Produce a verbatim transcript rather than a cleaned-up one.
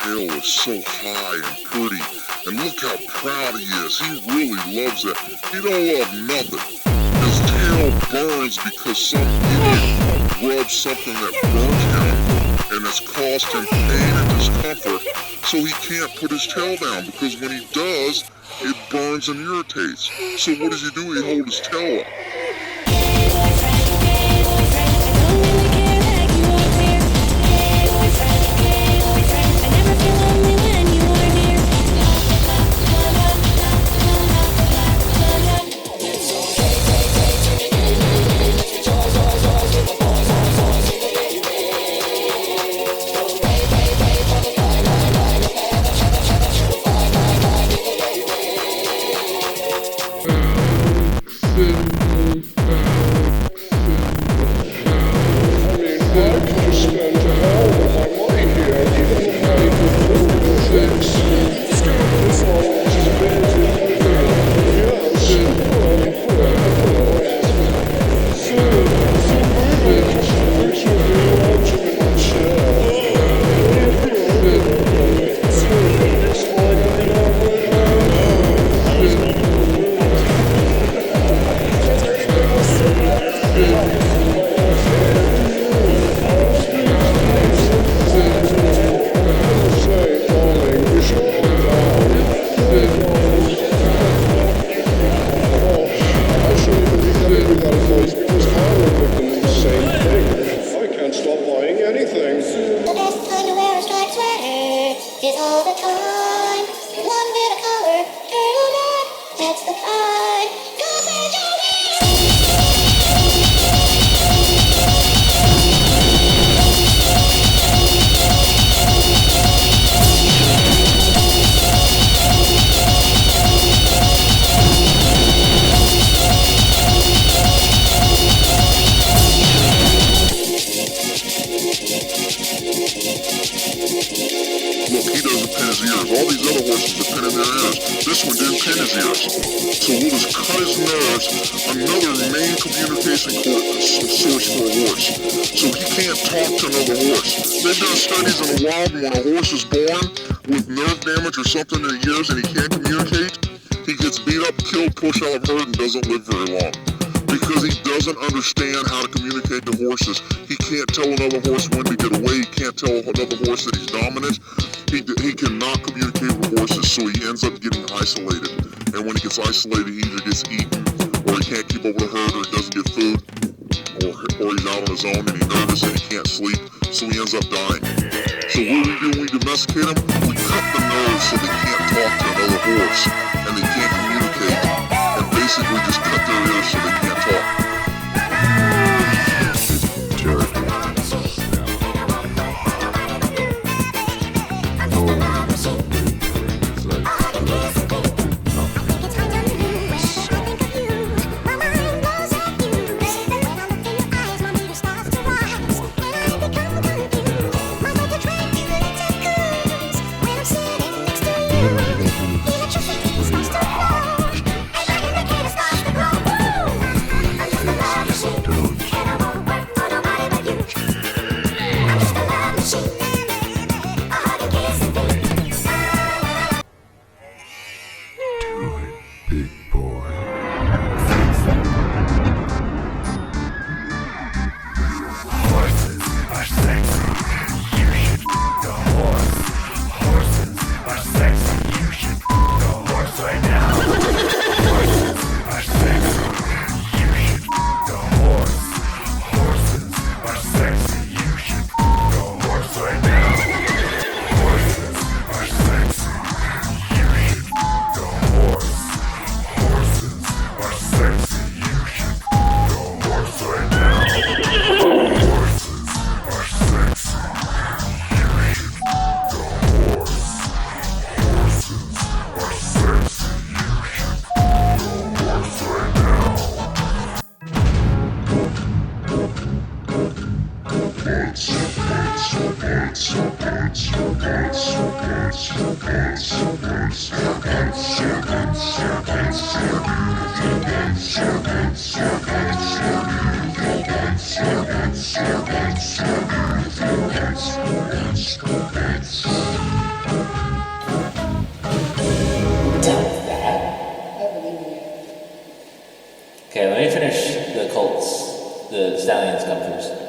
tail is so high and pretty, and look how proud he is. He really loves it. He don't love nothing. His tail burns because some idiot rubbed something that burnt him, and it's caused him pain and discomfort, so he can't put his tail down, because when he does, it burns and irritates. So what does he do? He holds his tail up. Isolated, he either gets eaten, or he can't keep up with the herd, or he doesn't get food, or, or he's out on his own and he's nervous and he can't sleep, so he ends up dying. So what do we do when we domesticate him? We cut the nerves so they can't talk to another horse, and they can't communicate, and basically just cut their ears so they can't talk. the stallions come first.